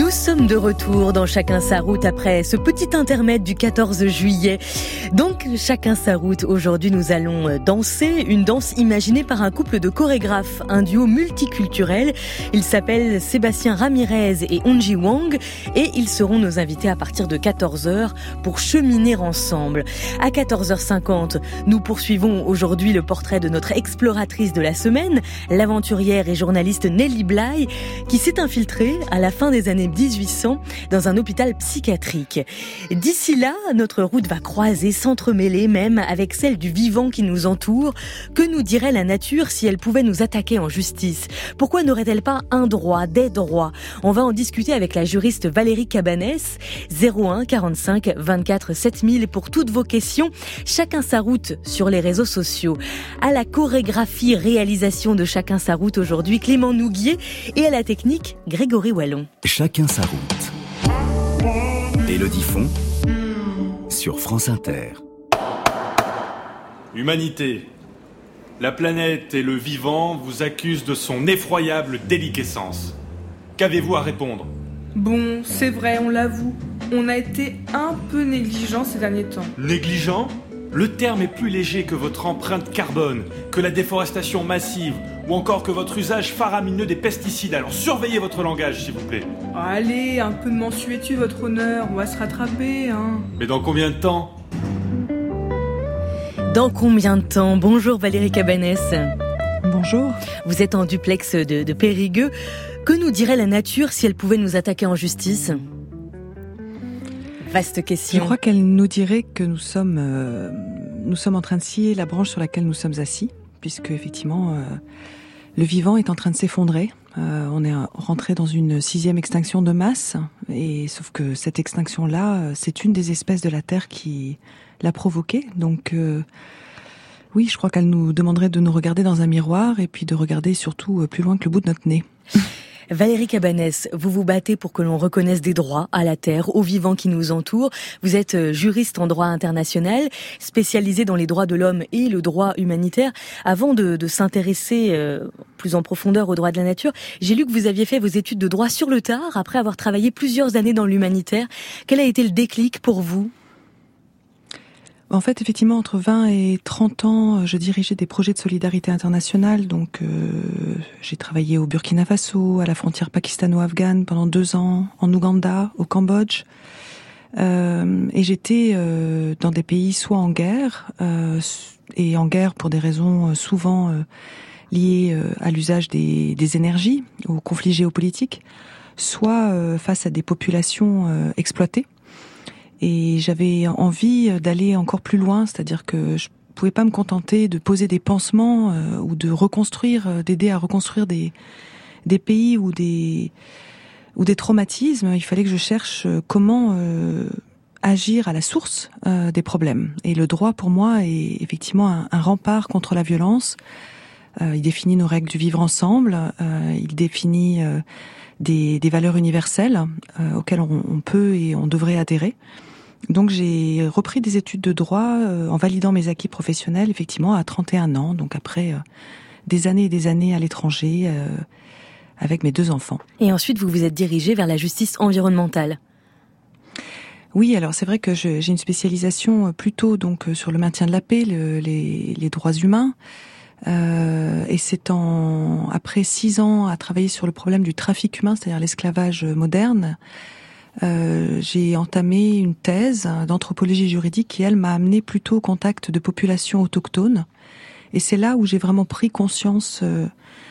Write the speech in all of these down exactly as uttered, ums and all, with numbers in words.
Nous sommes de retour dans Chacun sa route après ce petit intermède du quatorze juillet. Donc Chacun sa route, aujourd'hui nous allons danser, une danse imaginée par un couple de chorégraphes, un duo multiculturel. Ils s'appellent Sébastien Ramirez et Onji Wang et ils seront nos invités à partir de quatorze heures pour cheminer ensemble. À quatorze heures cinquante, nous poursuivons aujourd'hui le portrait de notre exploratrice de la semaine, l'aventurière et journaliste Nelly Bly, qui s'est infiltrée à la fin des années dix-huit cents dans un hôpital psychiatrique. D'ici là, notre route va croiser, s'entremêler même avec celle du vivant qui nous entoure. Que nous dirait la nature si elle pouvait nous attaquer en justice? Pourquoi n'aurait-elle pas un droit, des droits? On va en discuter avec la juriste Valérie Cabanès. zéro un quarante-cinq vingt-quatre sept mille pour toutes vos questions. Chacun sa route sur les réseaux sociaux. À la chorégraphie, réalisation de Chacun sa route aujourd'hui, Clément Nouguier, et à la technique, Grégory Wallon. Chacun sa route. Élodie Font sur France Inter. Humanité, la planète et le vivant vous accusent de son effroyable déliquescence. Qu'avez-vous à répondre? Bon, c'est vrai, on l'avoue. On a été un peu négligents ces derniers temps. Négligent? Le terme est plus léger que votre empreinte carbone, que la déforestation massive, ou encore que votre usage faramineux des pesticides. Alors surveillez votre langage, s'il vous plaît. Allez, un peu de mansuétude, votre honneur, on va se rattraper, hein. Mais dans combien de temps? Dans combien de temps? Bonjour Valérie Cabanès. Bonjour. Vous êtes en duplex de, de Périgueux. Que nous dirait la nature si elle pouvait nous attaquer en justice? Vaste question. Je crois qu'elle nous dirait que nous sommes, euh, nous sommes en train de scier la branche sur laquelle nous sommes assis, puisque effectivement, euh, le vivant est en train de s'effondrer. Euh, on est rentré dans une sixième extinction de masse, et sauf que cette extinction-là, c'est une des espèces de la Terre qui l'a provoquée. Donc, euh, oui, je crois qu'elle nous demanderait de nous regarder dans un miroir et puis de regarder surtout plus loin que le bout de notre nez. Valérie Cabanès, vous vous battez pour que l'on reconnaisse des droits à la Terre, aux vivants qui nous entourent. Vous êtes juriste en droit international, spécialisée dans les droits de l'homme et le droit humanitaire. Avant de, de s'intéresser euh, plus en profondeur aux droits de la nature, j'ai lu que vous aviez fait vos études de droit sur le tard, après avoir travaillé plusieurs années dans l'humanitaire. Quel a été le déclic pour vous ? En fait, effectivement, entre vingt et trente ans, je dirigeais des projets de solidarité internationale. Donc, euh, j'ai travaillé au Burkina Faso, à la frontière pakistano-afghane pendant deux ans, en Ouganda, au Cambodge. Euh, et j'étais euh, dans des pays soit en guerre, euh, et en guerre pour des raisons souvent euh, liées euh, à l'usage des, des énergies, aux conflits géopolitiques, soit euh, face à des populations euh, exploitées. Et j'avais envie d'aller encore plus loin, c'est-à-dire que je pouvais pas me contenter de poser des pansements euh, ou de reconstruire, euh, d'aider à reconstruire des des pays ou des ou des traumatismes. Il fallait que je cherche comment euh, agir à la source euh, des problèmes. Et le droit, pour moi, est effectivement un, un rempart contre la violence. Euh, il définit nos règles du vivre ensemble. Euh, il définit euh, des, des valeurs universelles euh, auxquelles on, on peut et on devrait adhérer. Donc j'ai repris des études de droit euh, en validant mes acquis professionnels, effectivement, à trente et un ans, donc après euh, des années et des années à l'étranger, euh, avec mes deux enfants. Et ensuite, vous vous êtes dirigée vers la justice environnementale. Oui, alors c'est vrai que je, j'ai une spécialisation plutôt donc sur le maintien de la paix, le, les, les droits humains. Euh, et c'est en après six ans à travailler sur le problème du trafic humain, c'est-à-dire l'esclavage moderne. Euh, j'ai entamé une thèse d'anthropologie juridique qui, elle, m'a amené plutôt au contact de populations autochtones. Et c'est là où j'ai vraiment pris conscience euh,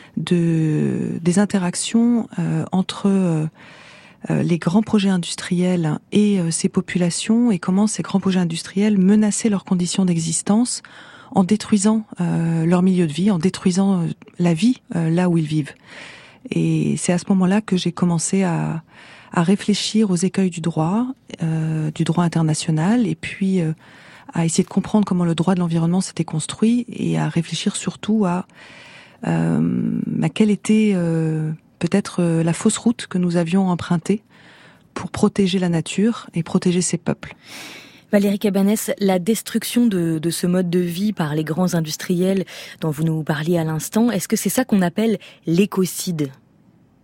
de des interactions euh, entre euh, les grands projets industriels et euh, ces populations, et comment ces grands projets industriels menaçaient leurs conditions d'existence en détruisant euh, leur milieu de vie, en détruisant euh, la vie euh, là où ils vivent. Et c'est à ce moment-là que j'ai commencé à à réfléchir aux écueils du droit, euh, du droit international, et puis euh, à essayer de comprendre comment le droit de l'environnement s'était construit, et à réfléchir surtout à, euh, à quelle était euh, peut-être euh, la fausse route que nous avions empruntée pour protéger la nature et protéger ses peuples. Valérie Cabanès, la destruction de, de ce mode de vie par les grands industriels dont vous nous parliez à l'instant, est-ce que c'est ça qu'on appelle l'écocide ?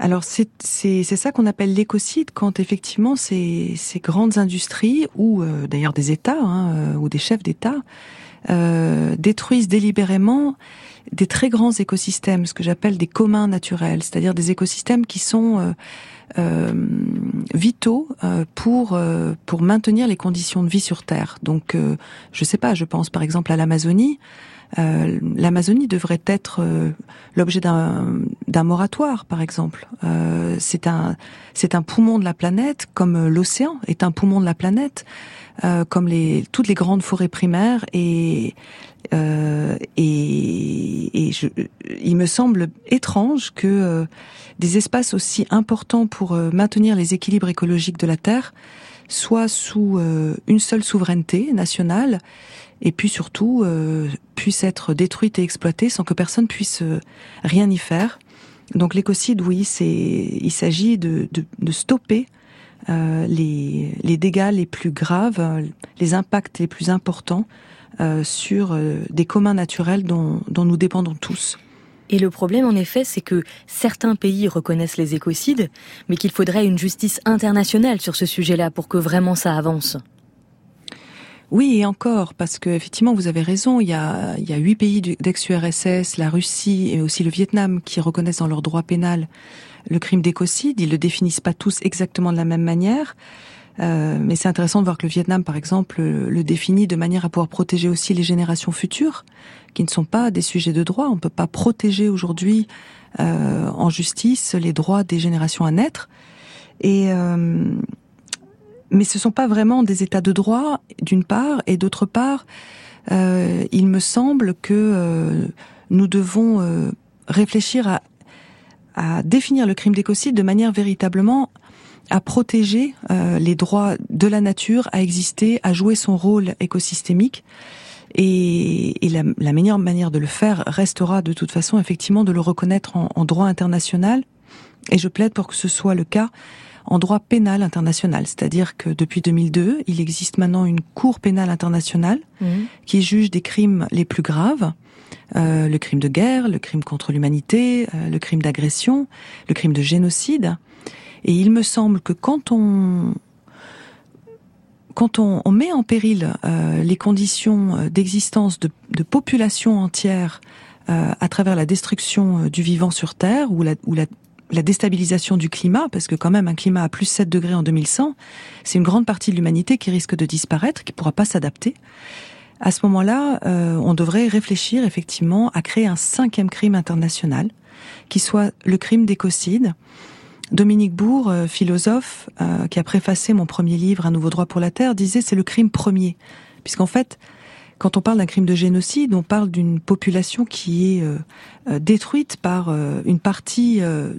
Alors c'est c'est c'est ça qu'on appelle l'écocide, quand effectivement ces ces grandes industries ou euh, d'ailleurs des États hein, euh, ou des chefs d'État euh, détruisent délibérément des très grands écosystèmes, ce que j'appelle des communs naturels, c'est-à-dire des écosystèmes qui sont euh, euh, vitaux euh, pour euh, pour maintenir les conditions de vie sur Terre. Donc euh, je sais pas, je pense par exemple à l'Amazonie. Euh, L'Amazonie devrait être euh, l'objet d'un d'un moratoire, par exemple. Euh, c'est un c'est un poumon de la planète, comme l'océan est un poumon de la planète, euh, comme les toutes les grandes forêts primaires. Et euh, et, et je, il me semble étrange que euh, des espaces aussi importants pour euh, maintenir les équilibres écologiques de la Terre soient sous euh, une seule souveraineté nationale. Et puis surtout, euh, puisse être détruite et exploitée sans que personne puisse euh, rien y faire. Donc l'écocide, oui, c'est, il s'agit de, de, de stopper euh, les, les dégâts les plus graves, les impacts les plus importants euh, sur euh, des communs naturels dont, dont nous dépendons tous. Et le problème, en effet, c'est que certains pays reconnaissent les écocides, mais qu'il faudrait une justice internationale sur ce sujet-là pour que vraiment ça avance. Oui, et encore, parce que effectivement, vous avez raison, il y a, il y a huit pays d'ex-U R S S, la Russie et aussi le Vietnam qui reconnaissent dans leur droit pénal le crime d'écocide. Ils le définissent pas tous exactement de la même manière, euh, mais c'est intéressant de voir que le Vietnam, par exemple, le, le définit de manière à pouvoir protéger aussi les générations futures, qui ne sont pas des sujets de droit. On peut pas protéger aujourd'hui euh, en justice les droits des générations à naître. Et euh, Mais ce ne sont pas vraiment des états de droit, d'une part, et d'autre part, euh, il me semble que euh, nous devons euh, réfléchir à, à définir le crime d'écocide de manière véritablement à protéger euh, les droits de la nature, à exister, à jouer son rôle écosystémique. Et, et la, la meilleure manière de le faire restera de toute façon effectivement de le reconnaître en, en droit international. Et je plaide pour que ce soit le cas en droit pénal international, c'est-à-dire que depuis deux mille deux, il existe maintenant une cour pénale internationale mmh. qui juge des crimes les plus graves, euh, le crime de guerre, le crime contre l'humanité, euh, le crime d'agression, le crime de génocide. Et il me semble que quand on quand on, on met en péril euh, les conditions d'existence de, de populations entières euh, à travers la destruction du vivant sur Terre ou la, ou la la déstabilisation du climat, parce que quand même un climat à plus sept degrés en deux mille cent, c'est une grande partie de l'humanité qui risque de disparaître, qui ne pourra pas s'adapter. À ce moment-là, euh, on devrait réfléchir effectivement à créer un cinquième crime international, qui soit le crime d'écocide. Dominique Bourg, euh, philosophe, euh, qui a préfacé mon premier livre, Un nouveau droit pour la Terre, disait c'est le crime premier. Puisqu'en fait, quand on parle d'un crime de génocide, on parle d'une population qui est euh, euh, détruite par euh, une partie euh,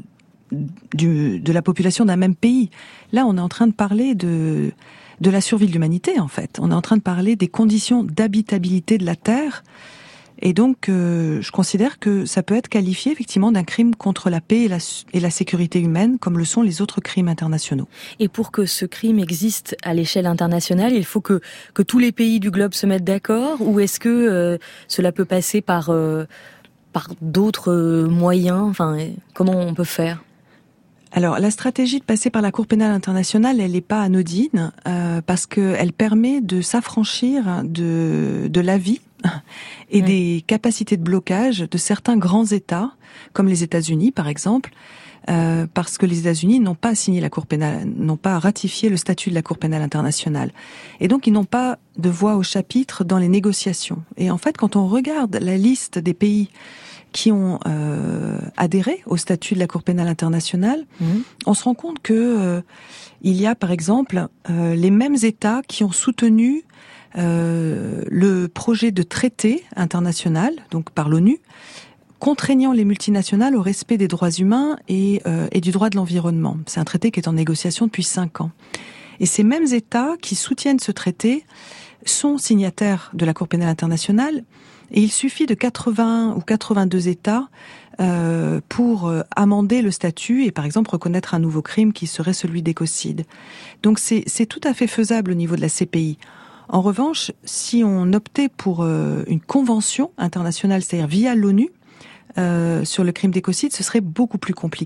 Du, de la population d'un même pays. Là, on est en train de parler de, de la survie de l'humanité, en fait. On est en train de parler des conditions d'habitabilité de la Terre. Et donc, euh, je considère que ça peut être qualifié, effectivement, d'un crime contre la paix et la, et la sécurité humaine, comme le sont les autres crimes internationaux. Et pour que ce crime existe à l'échelle internationale, il faut que, que tous les pays du globe se mettent d'accord, ou est-ce que euh, cela peut passer par, euh, par d'autres euh, moyens? Enfin, comment on peut faire? Alors, la stratégie de passer par la Cour pénale internationale, elle n'est pas anodine, euh, parce qu'elle permet de s'affranchir de, de l'avis et mmh. des capacités de blocage de certains grands États, comme les États-Unis, par exemple, euh, parce que les États-Unis n'ont pas signé la Cour pénale, n'ont pas ratifié le statut de la Cour pénale internationale. Et donc, ils n'ont pas de voix au chapitre dans les négociations. Et en fait, quand on regarde la liste des pays qui ont euh, adhéré au statut de la Cour pénale internationale, mmh. on se rend compte que euh, il y a par exemple euh, les mêmes États qui ont soutenu euh, le projet de traité international, donc par l'ONU, contraignant les multinationales au respect des droits humains et, euh, et du droit de l'environnement. C'est un traité qui est en négociation depuis cinq ans. Et ces mêmes États qui soutiennent ce traité sont signataires de la Cour pénale internationale. Et il suffit de quatre-vingts ou quatre-vingt-deux États euh, pour euh, amender le statut et par exemple reconnaître un nouveau crime qui serait celui d'écocide. Donc c'est, c'est tout à fait faisable au niveau de la C P I. En revanche, si on optait pour euh, une convention internationale, c'est-à-dire via l'ONU, euh, sur le crime d'écocide, ce serait beaucoup plus compliqué.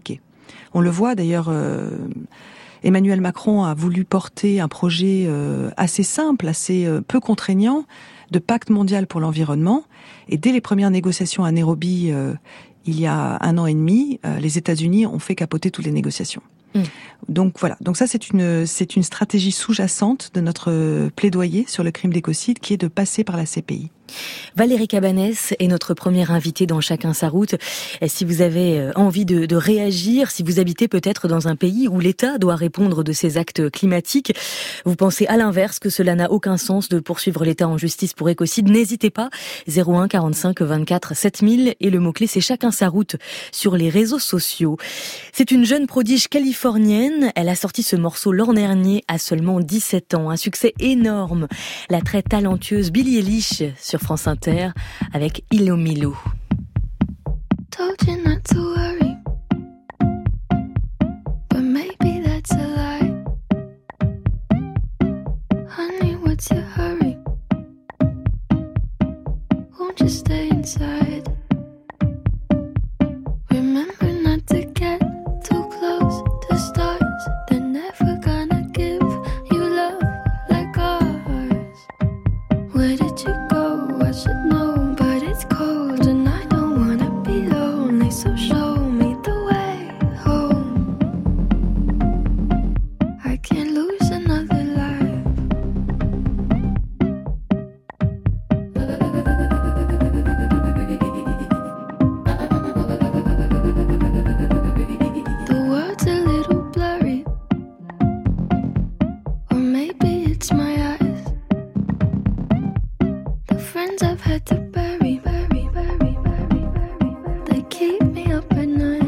On le voit d'ailleurs, euh, Emmanuel Macron a voulu porter un projet euh, assez simple, assez euh, peu contraignant, de pacte mondial pour l'environnement. Et dès les premières négociations à Nairobi, euh, il y a un an et demi, euh, les États-Unis ont fait capoter toutes les négociations. Mmh. Donc voilà. Donc ça, c'est une c'est une stratégie sous-jacente de notre plaidoyer sur le crime d'écocide, qui est de passer par la C P I. Valérie Cabanès est notre première invitée dans Chacun sa route. Et si vous avez envie de, de réagir, si vous habitez peut-être dans un pays où l'État doit répondre de ses actes climatiques, vous pensez à l'inverse que cela n'a aucun sens de poursuivre l'État en justice pour écocide, n'hésitez pas. zéro un quarante-cinq vingt-quatre sept mille et le mot-clé c'est Chacun sa route sur les réseaux sociaux. C'est une jeune prodige californienne. Elle a sorti ce morceau l'an dernier à seulement dix-sept ans. Un succès énorme. La très talentueuse Billie Eilish sur France Inter avec Ilo Milo. Told you not to worry, but maybe that's a lie. Honey, what's your hurry? Won't you stay inside? Remember not to get too close to stars. They're never gonna give you love like ours. Where did you go? I should know, but it's cold and I don't wanna be lonely, so show me the way home. I can't lose another life. The world's a little blurry, or maybe it's my eyes. The friends I've had to bury, bury, bury, bury, bury, they keep me up at night.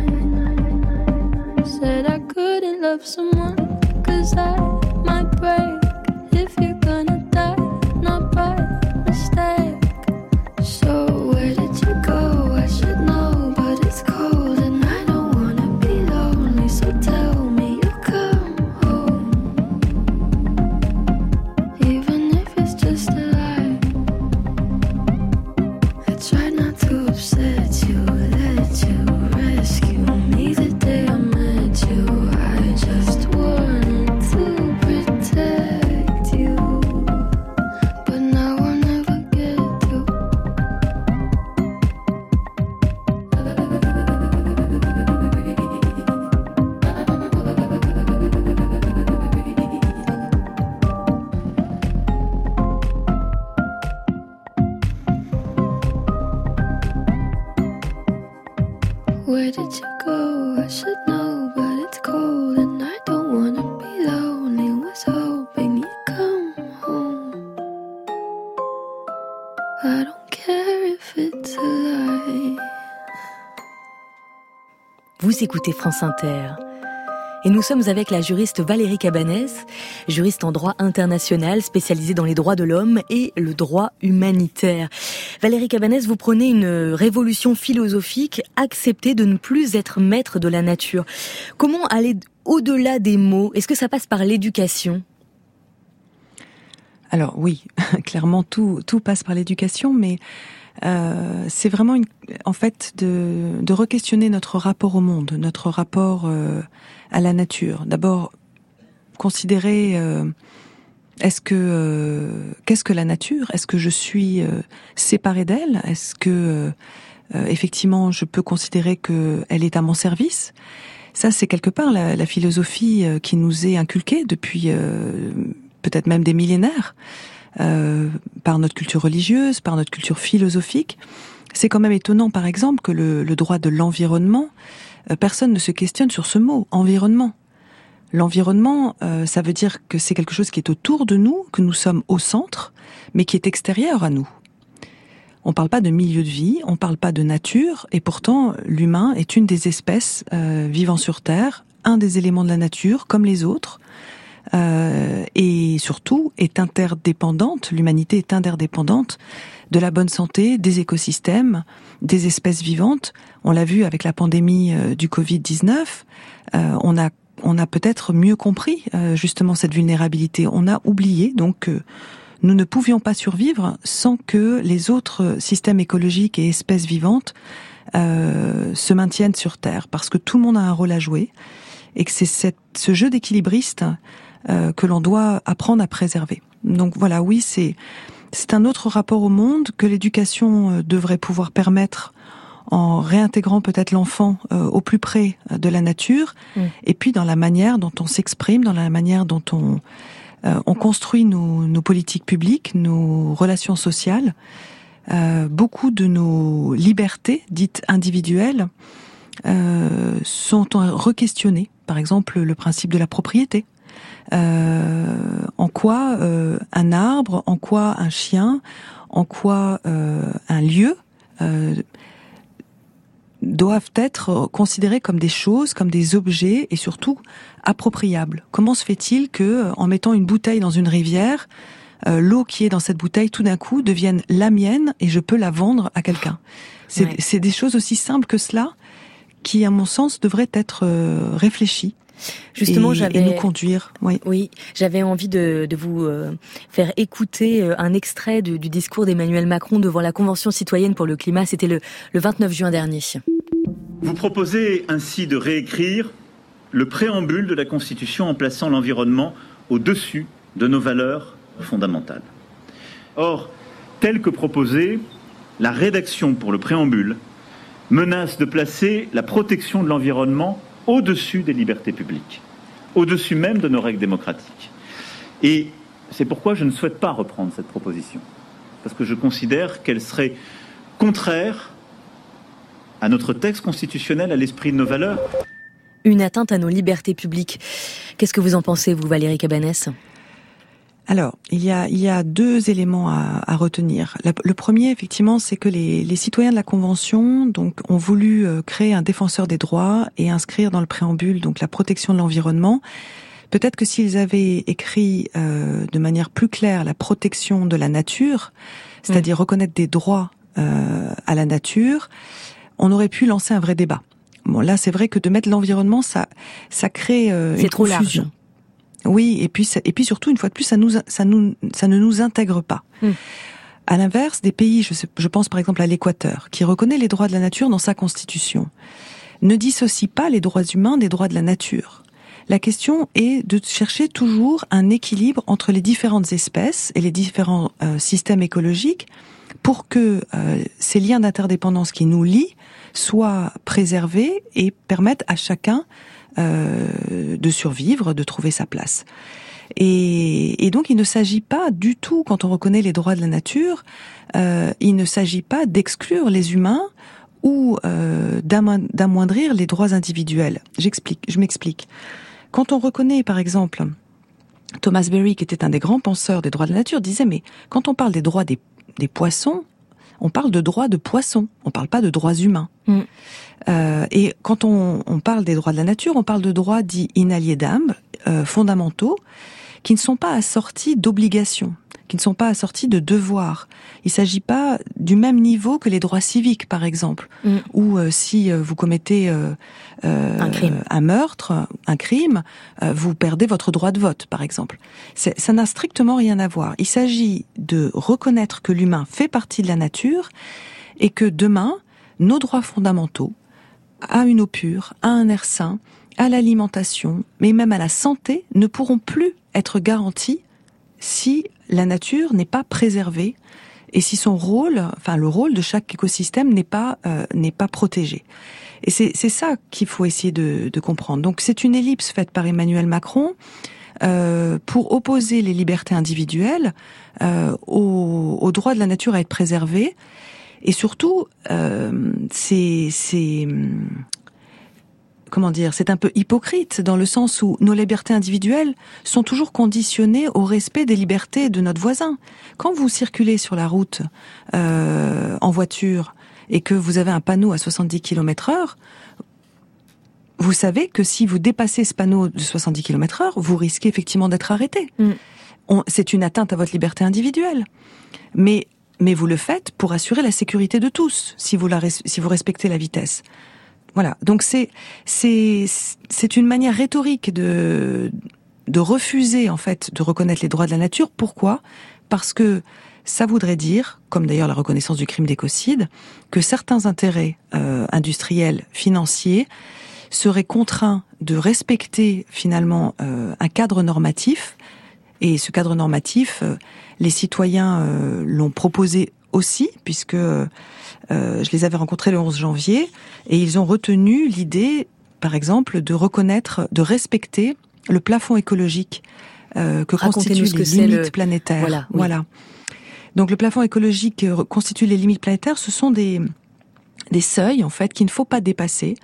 Said I couldn't love someone, cause I might break. If you're gonna die, not by mistake. So where did you go? I should know, but it's cold and I don't wanna be lonely, so tell me you'll come home. Even if it's just a lie. I try not to upset you, let you rescue me the day I met you. I just wanted to protect you, but now I'll never get to. Where did you go? I should know, but it's cold and I don't wanna be lonely. Was hoping you'd come home. I don't care if it's a lie. Vous écoutez France Inter. Et nous sommes avec la juriste Valérie Cabanès, juriste en droit international spécialisée dans les droits de l'homme et le droit humanitaire. Valérie Cabanès, vous prenez une révolution philosophique, accepter de ne plus être maître de la nature. Comment aller au-delà des mots? Est-ce que ça passe par l'éducation? Alors oui, clairement tout tout passe par l'éducation, mais euh, c'est vraiment une, en fait de, de re-questionner notre rapport au monde, notre rapport euh, à la nature. D'abord, considérer euh, est-ce que euh, qu'est-ce que la nature? Est-ce que je suis euh, séparée d'elle? Est-ce que euh, effectivement je peux considérer que elle est à mon service? Ça, c'est quelque part la, la philosophie euh, qui nous est inculquée depuis euh, peut-être même des millénaires. Euh, par notre culture religieuse, par notre culture philosophique. C'est quand même étonnant, par exemple, que le, le droit de l'environnement, euh, personne ne se questionne sur ce mot, environnement. L'environnement, euh, ça veut dire que c'est quelque chose qui est autour de nous, que nous sommes au centre, mais qui est extérieur à nous. On ne parle pas de milieu de vie, on ne parle pas de nature, et pourtant l'humain est une des espèces euh, vivant sur Terre, un des éléments de la nature, comme les autres, Euh, et surtout est interdépendante, l'humanité est interdépendante de la bonne santé des écosystèmes, des espèces vivantes. On l'a vu avec la pandémie euh, du covid dix-neuf, euh, on a on a peut-être mieux compris euh, justement cette vulnérabilité. On a oublié donc que nous ne pouvions pas survivre sans que les autres systèmes écologiques et espèces vivantes euh, se maintiennent sur Terre, parce que tout le monde a un rôle à jouer, et que c'est cette, ce jeu d'équilibriste euh, que l'on doit apprendre à préserver. Donc voilà, oui, c'est, c'est un autre rapport au monde que l'éducation devrait pouvoir permettre en réintégrant peut-être l'enfant euh, au plus près de la nature, mmh. et puis dans la manière dont on s'exprime, dans la manière dont on, euh, on construit nos, nos politiques publiques, nos relations sociales. Euh, beaucoup de nos libertés dites individuelles euh, sont re-questionnées. Par exemple, le principe de la propriété. Euh, en quoi euh, un arbre, en quoi un chien, en quoi euh, un lieu euh, doivent être considérés comme des choses, comme des objets et surtout appropriables. Comment se fait-il que, en mettant une bouteille dans une rivière, euh, l'eau qui est dans cette bouteille tout d'un coup devienne la mienne et je peux la vendre à quelqu'un? C'est, ouais. c'est des choses aussi simples que cela qui, à mon sens, devraient être euh, réfléchies. Justement, et, j'avais et nous conduire. Oui, oui, j'avais envie de, de vous euh, faire écouter euh, un extrait de, du discours d'Emmanuel Macron devant la Convention citoyenne pour le climat. C'était le, le vingt-neuf juin dernier. Vous proposez ainsi de réécrire le préambule de la Constitution en plaçant l'environnement au-dessus de nos valeurs fondamentales. Or, tel que proposé, la rédaction pour le préambule menace de placer la protection de l'environnement au-dessus des libertés publiques, au-dessus même de nos règles démocratiques. Et c'est pourquoi je ne souhaite pas reprendre cette proposition, parce que je considère qu'elle serait contraire à notre texte constitutionnel, à l'esprit de nos valeurs. Une atteinte à nos libertés publiques. Qu'est-ce que vous en pensez, vous, Valérie Cabanès ? Alors, il y a, il y a deux éléments à, à retenir. La, le premier, effectivement, c'est que les, les citoyens de la Convention donc, ont voulu euh, créer un défenseur des droits et inscrire dans le préambule donc la protection de l'environnement. Peut-être que s'ils avaient écrit euh, de manière plus claire la protection de la nature, c'est-à-dire mmh. reconnaître des droits euh, à la nature, on aurait pu lancer un vrai débat. Bon, là, c'est vrai que de mettre l'environnement, ça, ça crée euh, une trop confusion. Large. Oui, et puis et puis surtout une fois de plus, ça nous ça nous ça ne nous intègre pas. Mm. À l'inverse, des pays, je, sais, je pense par exemple à l'Équateur, qui reconnaît les droits de la nature dans sa constitution, ne dissocie pas les droits humains des droits de la nature. La question est de chercher toujours un équilibre entre les différentes espèces et les différents euh, systèmes écologiques pour que euh, ces liens d'interdépendance qui nous lient soient préservés et permettent à chacun Euh, de survivre, de trouver sa place. Et, et donc, il ne s'agit pas du tout, quand on reconnaît les droits de la nature, euh, il ne s'agit pas d'exclure les humains ou euh, d'amoindrir les droits individuels. J'explique, je m'explique. Quand on reconnaît, par exemple, Thomas Berry, qui était un des grands penseurs des droits de la nature, disait, mais quand on parle des droits des, des poissons, on parle de droits de poissons, on parle pas de droits humains. Mm. Euh, et quand on, on parle des droits de la nature, on parle de droits dits inaliénables, euh, fondamentaux, qui ne sont pas assortis d'obligations, qui ne sont pas assortis de devoirs. Il ne s'agit pas du même niveau que les droits civiques, par exemple, mm. où euh, si euh, vous commettez euh, euh, un, crime. un meurtre, un crime, euh, vous perdez votre droit de vote, par exemple. C'est, ça n'a strictement rien à voir. Il s'agit de reconnaître que l'humain fait partie de la nature et que demain, nos droits fondamentaux, à une eau pure, à un air sain, à l'alimentation, mais même à la santé, ne pourront plus être garantis si la nature n'est pas préservée et si son rôle, enfin le rôle de chaque écosystème n'est pas euh, n'est pas protégé. Et c'est c'est ça qu'il faut essayer de, de comprendre. Donc c'est une ellipse faite par Emmanuel Macron euh, pour opposer les libertés individuelles euh, au, au droit de la nature à être préservé. Et surtout, euh, c'est, c'est, comment dire, c'est un peu hypocrite dans le sens où nos libertés individuelles sont toujours conditionnées au respect des libertés de notre voisin. Quand vous circulez sur la route euh, en voiture et que vous avez un panneau à soixante-dix kilomètres heure, vous savez que si vous dépassez ce panneau de soixante-dix kilomètres heure, vous risquez effectivement d'être arrêté. Mm. On, c'est une atteinte à votre liberté individuelle. Mais Mais vous le faites pour assurer la sécurité de tous, si vous la, si vous respectez la vitesse. Voilà. Donc c'est, c'est, c'est une manière rhétorique de, de refuser, en fait, de reconnaître les droits de la nature. Pourquoi ? Parce que ça voudrait dire, comme d'ailleurs la reconnaissance du crime d'écocide, que certains intérêts euh, industriels, financiers, seraient contraints de respecter finalement euh, un cadre normatif. Et ce cadre normatif, euh, les citoyens euh, l'ont proposé aussi, puisque euh, je les avais rencontrés le onze janvier, et ils ont retenu l'idée, par exemple, de reconnaître, de respecter le plafond écologique euh, que constituent les que limites le... planétaires. Voilà. Oui. voilà. Donc le plafond écologique que constitue les limites planétaires, ce sont des des seuils en fait qu'il ne faut pas dépasser,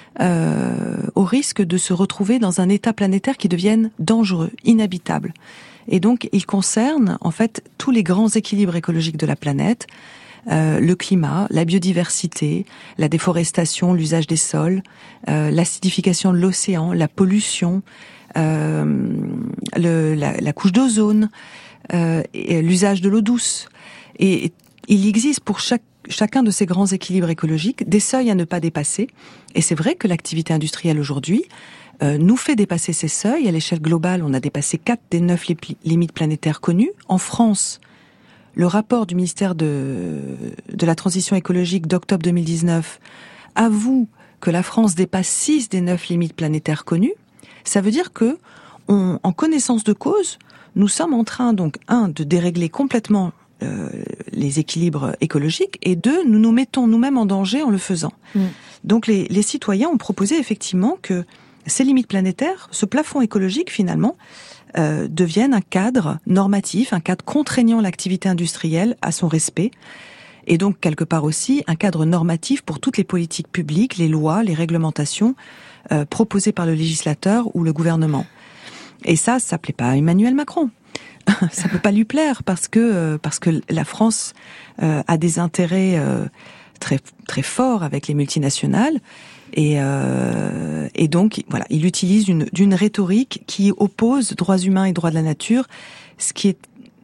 euh, au risque de se retrouver dans un état planétaire qui devienne dangereux, inhabitable. Et donc il concerne en fait tous les grands équilibres écologiques de la planète. Euh, le climat, la biodiversité, la déforestation, l'usage des sols, euh, l'acidification de l'océan, la pollution, euh, le, la, la couche d'ozone, euh, et l'usage de l'eau douce. Et, et il existe pour chaque, chacun de ces grands équilibres écologiques des seuils à ne pas dépasser. Et c'est vrai que l'activité industrielle aujourd'hui euh, nous fait dépasser ces seuils. À l'échelle globale, on a dépassé quatre des neuf limites planétaires connues. En France, le rapport du ministère de, de la Transition écologique d'octobre deux mille dix-neuf avoue que la France dépasse six des neuf limites planétaires connues. Ça veut dire que, on, en connaissance de cause, nous sommes en train, donc, un, de dérégler complètement euh, les équilibres écologiques, et deux, nous nous mettons nous-mêmes en danger en le faisant. Mmh. Donc les, les citoyens ont proposé effectivement que ces limites planétaires, ce plafond écologique finalement, Euh, deviennent un cadre normatif, un cadre contraignant l'activité industrielle à son respect, et donc quelque part aussi un cadre normatif pour toutes les politiques publiques, les lois, les réglementations euh, proposées par le législateur ou le gouvernement. Et ça, ça plaît pas à Emmanuel Macron. Ça peut pas lui plaire parce que euh, parce que la France euh, a des intérêts euh, très très forts avec les multinationales. Et, euh, et donc, voilà, il utilise une, d'une rhétorique qui oppose droits humains et droits de la nature, ce qui est,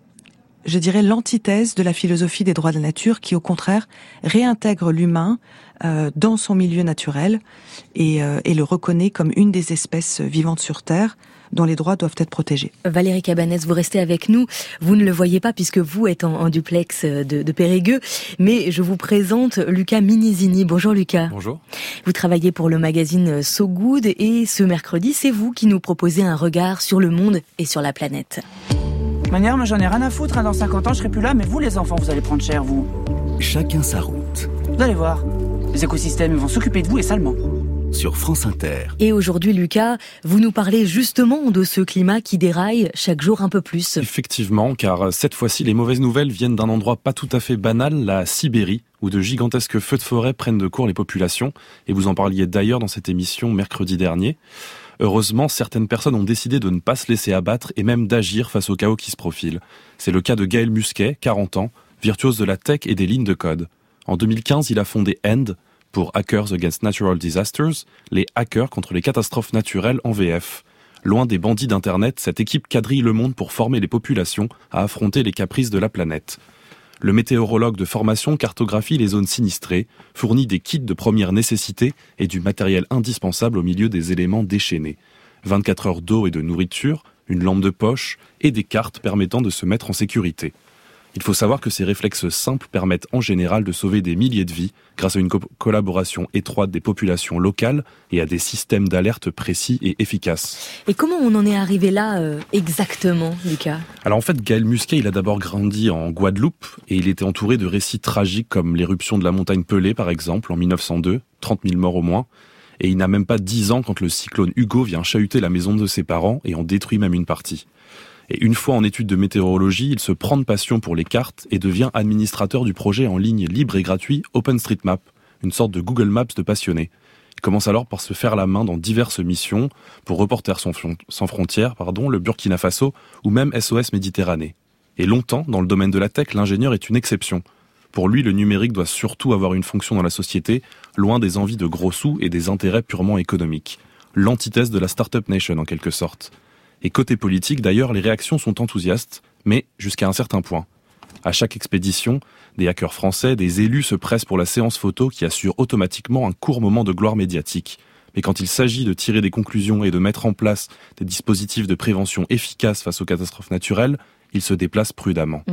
je dirais, l'antithèse de la philosophie des droits de la nature, qui au contraire réintègre l'humain euh, dans son milieu naturel et, euh, et le reconnaît comme une des espèces vivantes sur Terre, dont les droits doivent être protégés. Valérie Cabanès, vous restez avec nous. Vous ne le voyez pas puisque vous êtes en, en duplex de, de Périgueux, mais je vous présente Lucas Minizini. Bonjour Lucas. Bonjour. Vous travaillez pour le magazine So Good et ce mercredi, c'est vous qui nous proposez un regard sur le monde et sur la planète. De manière, moi j'en ai rien à foutre, hein. Dans cinquante ans je serai plus là, mais vous les enfants, vous allez prendre cher, vous. Chacun sa route. Vous allez voir, les écosystèmes ils vont s'occuper de vous et salement. Sur France Inter. Et aujourd'hui, Lucas, vous nous parlez justement de ce climat qui déraille chaque jour un peu plus. Effectivement, car cette fois-ci, les mauvaises nouvelles viennent d'un endroit pas tout à fait banal, la Sibérie, où de gigantesques feux de forêt prennent de court les populations. Et vous en parliez d'ailleurs dans cette émission mercredi dernier. Heureusement, certaines personnes ont décidé de ne pas se laisser abattre et même d'agir face au chaos qui se profile. C'est le cas de Gaël Musquet, quarante ans, virtuose de la tech et des lignes de code. En deux mille quinze, il a fondé End, pour Hackers Against Natural Disasters, les hackers contre les catastrophes naturelles en V F. Loin des bandits d'Internet, cette équipe quadrille le monde pour former les populations à affronter les caprices de la planète. Le météorologue de formation cartographie les zones sinistrées, fournit des kits de première nécessité et du matériel indispensable au milieu des éléments déchaînés. vingt-quatre heures d'eau et de nourriture, une lampe de poche et des cartes permettant de se mettre en sécurité. Il faut savoir que ces réflexes simples permettent en général de sauver des milliers de vies grâce à une co- collaboration étroite des populations locales et à des systèmes d'alerte précis et efficaces. Et comment on en est arrivé là euh, exactement, Lucas ? Alors en fait, Gaël Musquet, il a d'abord grandi en Guadeloupe et il était entouré de récits tragiques comme l'éruption de la montagne Pelée par exemple en mille neuf cent deux, trente mille morts au moins. Et il n'a même pas dix ans quand le cyclone Hugo vient chahuter la maison de ses parents et en détruit même une partie. Et une fois en études de météorologie, il se prend de passion pour les cartes et devient administrateur du projet en ligne libre et gratuit OpenStreetMap, une sorte de Google Maps de passionnés. Il commence alors par se faire la main dans diverses missions pour Reporters sans frontières, pardon, le Burkina Faso ou même S O S Méditerranée. Et longtemps, dans le domaine de la tech, l'ingénieur est une exception. Pour lui, le numérique doit surtout avoir une fonction dans la société, loin des envies de gros sous et des intérêts purement économiques. L'antithèse de la Startup Nation en quelque sorte. Et côté politique, d'ailleurs, les réactions sont enthousiastes, mais jusqu'à un certain point. À chaque expédition, des hackers français, des élus se pressent pour la séance photo qui assure automatiquement un court moment de gloire médiatique. Mais quand il s'agit de tirer des conclusions et de mettre en place des dispositifs de prévention efficaces face aux catastrophes naturelles, ils se déplacent prudemment. Mmh.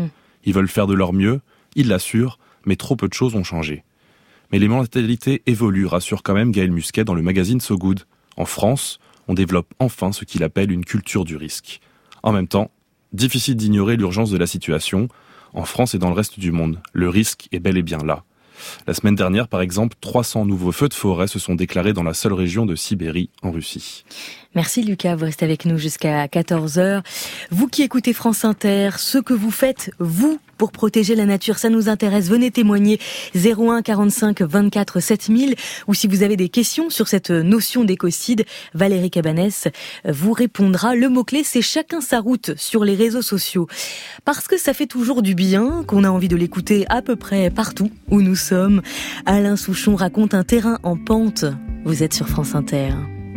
Ils veulent faire de leur mieux, ils l'assurent, mais trop peu de choses ont changé. Mais les mentalités évoluent, rassure quand même Gaël Musquet dans le magazine So Good. En France, on développe enfin ce qu'il appelle une culture du risque. En même temps, difficile d'ignorer l'urgence de la situation. En France et dans le reste du monde, le risque est bel et bien là. La semaine dernière, par exemple, trois cents nouveaux feux de forêt se sont déclarés dans la seule région de Sibérie, en Russie. Merci Lucas, vous restez avec nous jusqu'à quatorze heures. Vous qui écoutez France Inter, ce que vous faites, vous, pour protéger la nature, ça nous intéresse. Venez témoigner zéro un quarante-cinq vingt-quatre sept mille, ou si vous avez des questions sur cette notion d'écocide, Valérie Cabanès vous répondra. Le mot-clé, c'est chacun sa route sur les réseaux sociaux. Parce que ça fait toujours du bien, qu'on a envie de l'écouter à peu près partout où nous sommes. Alain Souchon raconte un terrain en pente. Vous êtes sur France Inter.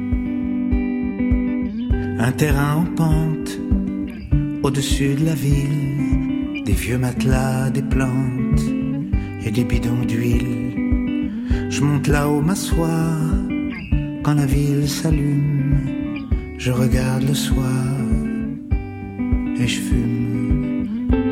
Un terrain en pente, au-dessus de la ville, des vieux matelas, des plantes et des bidons d'huile. Je monte là-haut m'asseoir, quand la ville s'allume, je regarde le soir et je fume.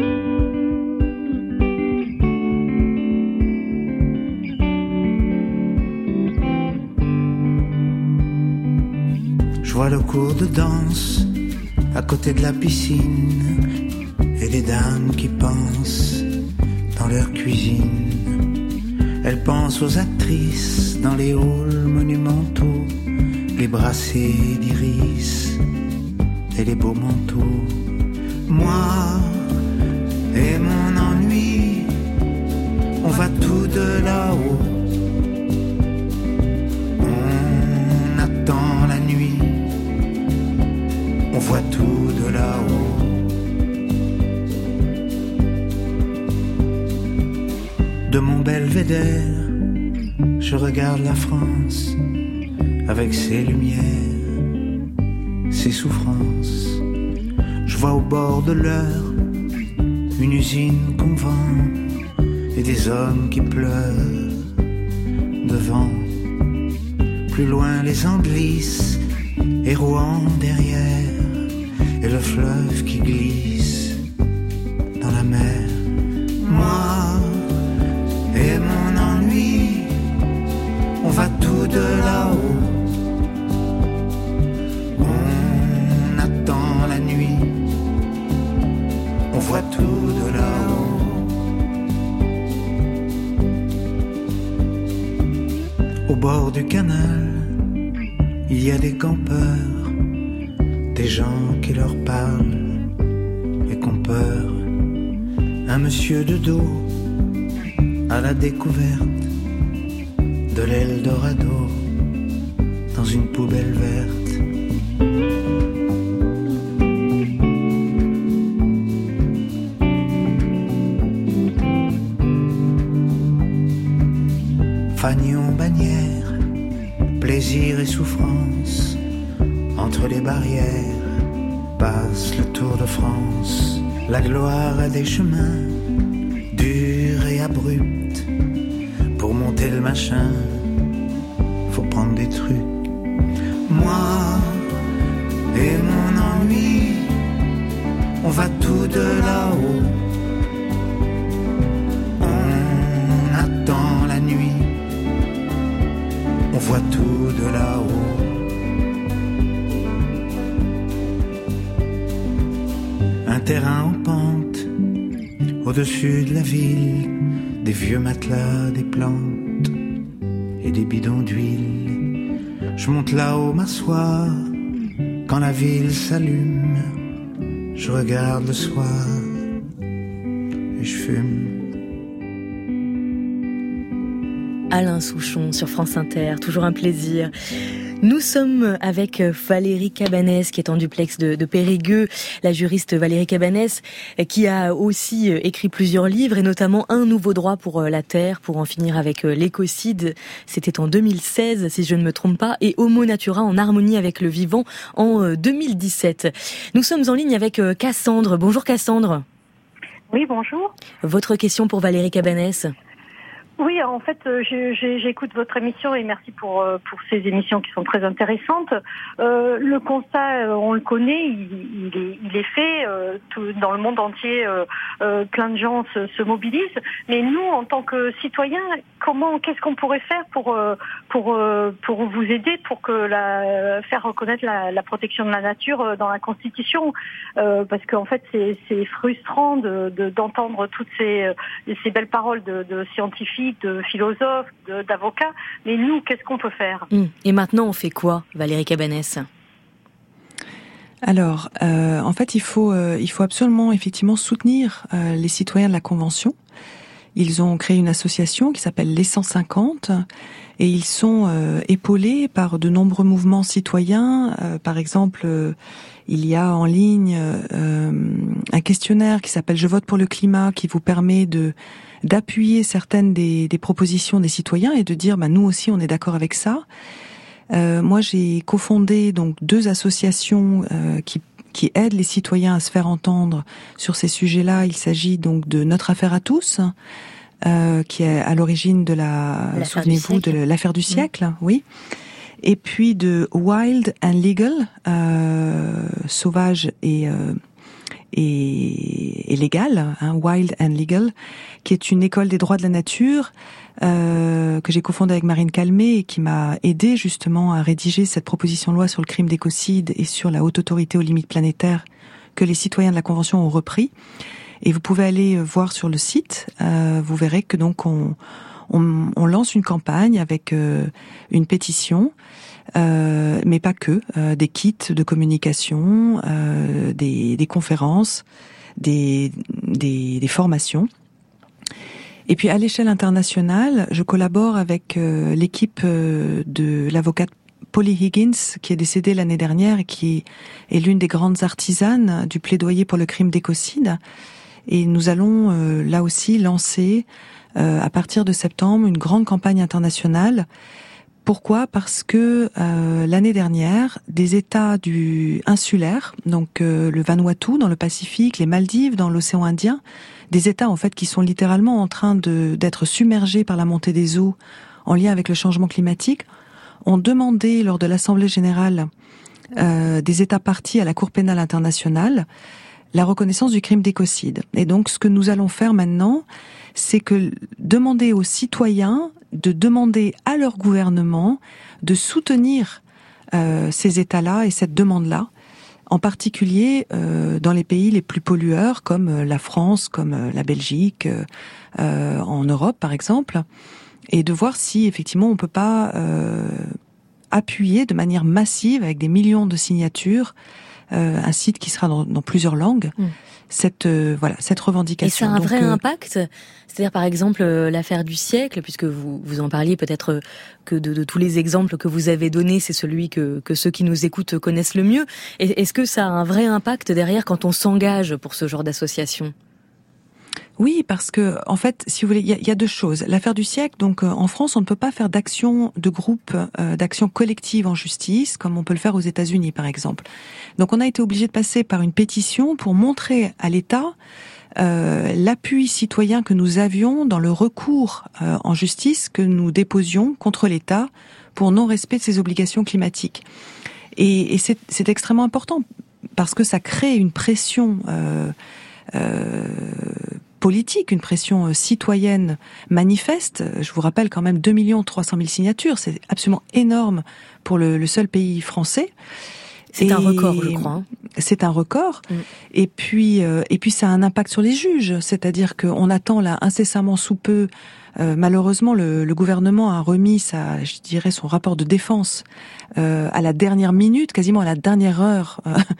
Je vois le cours de danse à côté de la piscine et des dames qui pensent dans leur cuisine. Elles pensent aux actrices dans les halls monumentaux, les brassées d'iris et les beaux manteaux. Moi et mon ennui, on va tout de là-haut. On attend la nuit, on voit tout de là-haut. De mon belvédère, je regarde la France avec ses lumières, ses souffrances. Je vois au bord de l'heure une usine qu'on vend et des hommes qui pleurent devant. Plus loin les Anglisses et Rouen derrière, et le fleuve qui glisse dans la mer. Moi et mon ennui, on va tout de là-haut. On attend la nuit, on voit tout de là-haut. Au bord du canal, il y a des campeurs, des gens qui leur parlent et qui ont peur. Un monsieur de dos à la découverte de l'Eldorado dans une poubelle verte. Fagnon, bannière, plaisir et souffrance, entre les barrières passe le Tour de France. La gloire a des chemins durs et abrupts. Pour monter le machin, faut prendre des trucs. Moi et mon ennui, on va tout de là-haut. On attend la nuit, on voit tout de là-haut. Un terrain en pente, au-dessus de la ville, des vieux matelas, des plantes et des bidons d'huile. Je monte là-haut m'asseoir, quand la ville s'allume, je regarde le soir et je fume. Alain Souchon sur France Inter, toujours un plaisir. Nous sommes avec Valérie Cabanès qui est en duplex de, de Périgueux, la juriste Valérie Cabanès qui a aussi écrit plusieurs livres et notamment Un nouveau droit pour la terre, pour en finir avec l'écocide. C'était en deux mille seize si je ne me trompe pas, et Homo Natura en harmonie avec le vivant en deux mille dix-sept. Nous sommes en ligne avec Cassandre. Bonjour Cassandre. Oui, bonjour. Votre question pour Valérie Cabanès. Oui, en fait, euh, je, je, j'écoute votre émission et merci pour euh, pour ces émissions qui sont très intéressantes. Euh, le constat, euh, on le connaît, il, il est il est fait euh, tout, dans le monde entier. Euh, euh, plein de gens se, se mobilisent, mais nous, en tant que citoyens, comment, qu'est-ce qu'on pourrait faire pour euh, pour euh, pour vous aider, pour que la faire reconnaître la, la protection de la nature dans la Constitution, euh, parce qu'en fait, c'est c'est frustrant de, de d'entendre toutes ces ces belles paroles de, de scientifiques, de philosophes, de, d'avocats, mais nous, qu'est-ce qu'on peut faire ? Et maintenant, on fait quoi, Valérie Cabanès ? Alors, euh, en fait, il faut, euh, il faut absolument, effectivement, soutenir euh, les citoyens de la Convention. Ils ont créé une association qui s'appelle Les cent cinquante et ils sont euh, épaulés par de nombreux mouvements citoyens. Euh, par exemple, euh, il y a en ligne euh, un questionnaire qui s'appelle « Je vote pour le climat » qui vous permet de d'appuyer certaines des, des propositions des citoyens et de dire bah, « nous aussi, on est d'accord avec ça ». Euh, moi, j'ai cofondé donc deux associations euh, qui, qui aident les citoyens à se faire entendre sur ces sujets-là. Il s'agit donc de Notre Affaire à tous, euh, qui est à l'origine de la, l'affaire souvenez-vous, de l'affaire du siècle, mmh. oui. Et puis de Wild and Legal, euh, sauvage et euh, et, et légal, hein, Wild and Legal, qui est une école des droits de la nature. Euh, que j'ai cofondé avec Marine Calmet et qui m'a aidé justement à rédiger cette proposition de loi sur le crime d'écocide et sur la haute autorité aux limites planétaires que les citoyens de la Convention ont repris. Et vous pouvez aller voir sur le site, euh, vous verrez que donc on, on, on lance une campagne avec euh, une pétition, euh, mais pas que, euh, des kits de communication, euh, des, des conférences, des, des, des formations. Et puis à l'échelle internationale, je collabore avec euh, l'équipe euh, de l'avocate Polly Higgins, qui est décédée l'année dernière et qui est l'une des grandes artisanes du plaidoyer pour le crime d'écocide. Et nous allons euh, là aussi lancer, euh, à partir de septembre, une grande campagne internationale. Pourquoi ? Parce que euh, l'année dernière, des États du insulaires, donc euh, le Vanuatu dans le Pacifique, les Maldives dans l'océan Indien, des États en fait qui sont littéralement en train de d'être submergés par la montée des eaux en lien avec le changement climatique, ont demandé lors de l'Assemblée générale euh, des États partis à la Cour pénale internationale la reconnaissance du crime d'écocide. Et donc ce que nous allons faire maintenant, c'est que demander aux citoyens de demander à leur gouvernement de soutenir euh, ces États-là et cette demande-là, en particulier euh, dans les pays les plus pollueurs comme euh, la France, comme euh, la Belgique, euh, euh, en Europe par exemple, et de voir si effectivement on peut pas euh, appuyer de manière massive avec des millions de signatures euh, un site qui sera dans, dans plusieurs langues. Mmh. Cette euh, voilà cette revendication. Et ça a un Donc, vrai euh, impact, c'est-à-dire par exemple euh, l'affaire du siècle, puisque vous vous en parliez peut-être euh, que de, de tous les exemples que vous avez donnés, c'est celui que que ceux qui nous écoutent connaissent le mieux. Et, est-ce que ça a un vrai impact derrière quand on s'engage pour ce genre d'association ? Oui, parce que en fait, si vous voulez, il y a, y a deux choses. L'affaire du siècle, donc euh, en France, on ne peut pas faire d'action de groupe, euh, d'action collective en justice, comme on peut le faire aux États-Unis, par exemple. Donc, on a été obligé de passer par une pétition pour montrer à l'État euh, l'appui citoyen que nous avions dans le recours euh, en justice que nous déposions contre l'État pour non-respect de ses obligations climatiques. Et, et c'est, c'est extrêmement important parce que ça crée une pression. Euh, euh, politique, une pression citoyenne manifeste. Je vous rappelle quand même deux millions trois cent mille signatures, c'est absolument énorme pour le, le seul pays français. C'est et un record, je crois. C'est un record. Mm. Et puis, euh, et puis, ça a un impact sur les juges. C'est-à-dire qu'on attend là incessamment sous peu. Euh, malheureusement, le, le gouvernement a remis sa, je dirais, son rapport de défense euh, à la dernière minute, quasiment à la dernière heure.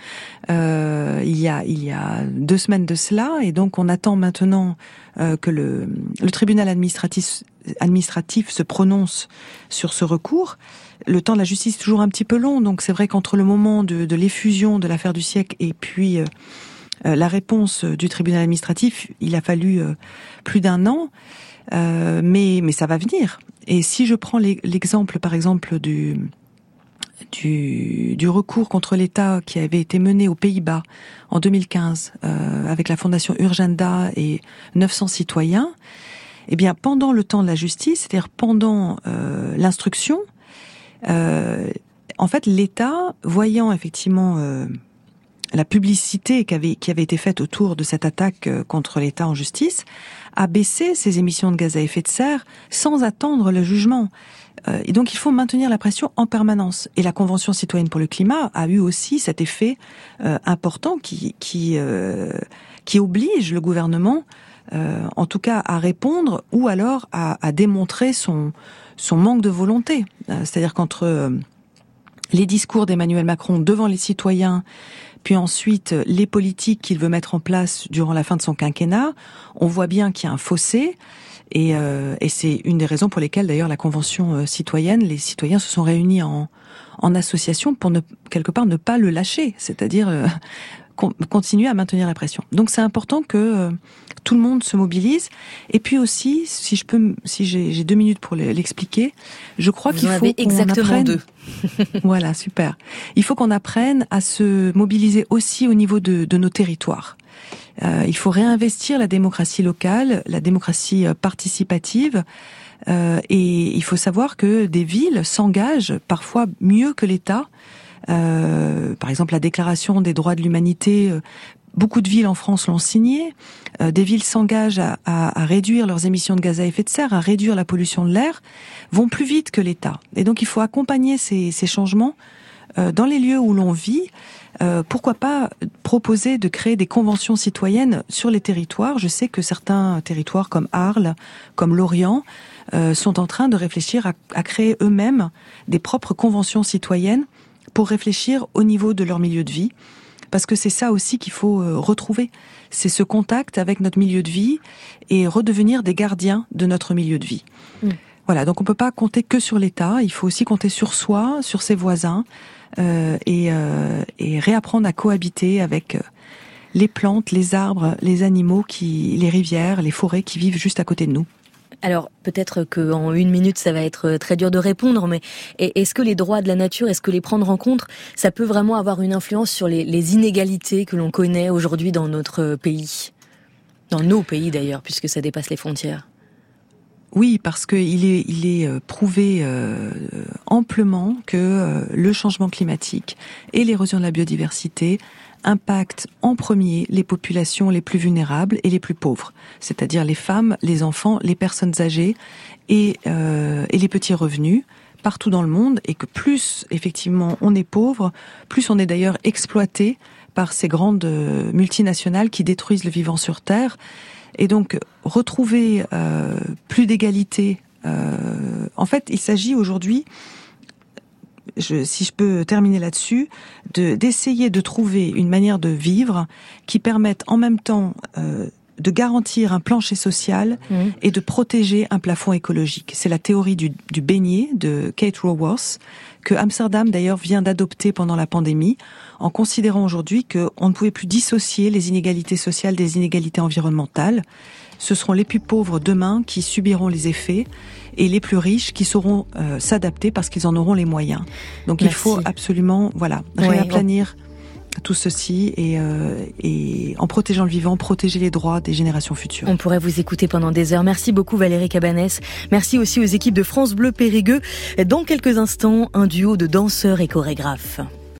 Euh, il y a, il y a deux semaines de cela, et donc on attend maintenant euh, que le, le tribunal administratif, administratif se prononce sur ce recours. Le temps de la justice est toujours un petit peu long, donc c'est vrai qu'entre le moment de, de l'effusion de l'affaire du siècle et puis euh, euh, la réponse du tribunal administratif, il a fallu euh, plus d'un an. Euh, mais mais ça va venir. Et si je prends l'exemple, par exemple, du du, du recours contre l'État qui avait été mené aux Pays-Bas en deux mille quinze euh, avec la fondation Urgenda et neuf cents citoyens, Eh bien, pendant le temps de la justice, c'est-à-dire pendant euh, l'instruction, euh, en fait, l'État, voyant effectivement euh, la publicité qui avait, qui avait été faite autour de cette attaque contre l'État en justice, a baissé ses émissions de gaz à effet de serre sans attendre le jugement. Euh, et donc, il faut maintenir la pression en permanence. Et la Convention citoyenne pour le climat a eu aussi cet effet euh, important qui, qui, euh, qui oblige le gouvernement, euh, en tout cas, à répondre ou alors à, à démontrer son, son manque de volonté. Euh, c'est-à-dire qu'entre euh, les discours d'Emmanuel Macron devant les citoyens, puis ensuite les politiques qu'il veut mettre en place durant la fin de son quinquennat, on voit bien qu'il y a un fossé. Et, euh, et c'est une des raisons pour lesquelles, d'ailleurs, la Convention euh, citoyenne, les citoyens se sont réunis en, en association pour ne, quelque part, ne pas le lâcher, c'est-à-dire euh, con, continuer à maintenir la pression. Donc, c'est important que euh, tout le monde se mobilise. Et puis aussi, si je peux, si j'ai, j'ai deux minutes pour l'expliquer, je crois Vous qu'il en faut avez qu'on exactement apprenne. deux. Voilà, super. Il faut qu'on apprenne à se mobiliser aussi au niveau de, de nos territoires. Euh, il faut réinvestir la démocratie locale, la démocratie participative, euh, et il faut savoir que des villes s'engagent parfois mieux que l'État. Euh, par exemple, la Déclaration des droits de l'humanité, euh, beaucoup de villes en France l'ont signée. Euh, des villes s'engagent à, à, à réduire leurs émissions de gaz à effet de serre, à réduire la pollution de l'air, vont plus vite que l'État. Et donc, il faut accompagner ces, ces changements euh, dans les lieux où l'on vit. Euh, pourquoi pas proposer de créer des conventions citoyennes sur les territoires. Je sais que certains territoires comme Arles, comme Lorient, euh, sont en train de réfléchir à, à créer eux-mêmes des propres conventions citoyennes pour réfléchir au niveau de leur milieu de vie. Parce que c'est ça aussi qu'il faut euh, retrouver. C'est ce contact avec notre milieu de vie et redevenir des gardiens de notre milieu de vie. Mmh. Voilà, donc on peut pas compter que sur l'État, il faut aussi compter sur soi, sur ses voisins, Euh, et, euh, et réapprendre à cohabiter avec euh, les plantes, les arbres, les animaux, qui, les rivières, les forêts qui vivent juste à côté de nous. Alors, peut-être qu'en une minute, ça va être très dur de répondre, mais est-ce que les droits de la nature, est-ce que les prendre en compte, ça peut vraiment avoir une influence sur les, les inégalités que l'on connaît aujourd'hui dans notre pays ? Dans nos pays d'ailleurs, puisque ça dépasse les frontières. Oui, parce que il est, il est prouvé euh, amplement que euh, le changement climatique et l'érosion de la biodiversité impactent en premier les populations les plus vulnérables et les plus pauvres, c'est-à-dire les femmes, les enfants, les personnes âgées et, euh, et les petits revenus partout dans le monde, et que plus effectivement on est pauvre, plus on est d'ailleurs exploité par ces grandes multinationales qui détruisent le vivant sur Terre. Et donc, retrouver euh, plus d'égalité. Euh, en fait, il s'agit aujourd'hui, je, si je peux terminer là-dessus, de, d'essayer de trouver une manière de vivre qui permette en même temps euh, de garantir un plancher social mmh. et de protéger un plafond écologique. C'est la théorie du, du beignet de Kate Raworth, que Amsterdam d'ailleurs vient d'adopter pendant la pandémie, en considérant aujourd'hui qu'on ne pouvait plus dissocier les inégalités sociales des inégalités environnementales. Ce seront les plus pauvres demain qui subiront les effets, et les plus riches qui sauront euh, s'adapter parce qu'ils en auront les moyens. Donc Merci. Il faut absolument, voilà, réaplanir ouais, tout ceci et, euh, et en protégeant le vivant, protéger les droits des générations futures. On pourrait vous écouter pendant des heures. Merci beaucoup Valérie Cabanès. Merci aussi aux équipes de France Bleu Périgueux. Dans quelques instants, un duo de danseurs et chorégraphes.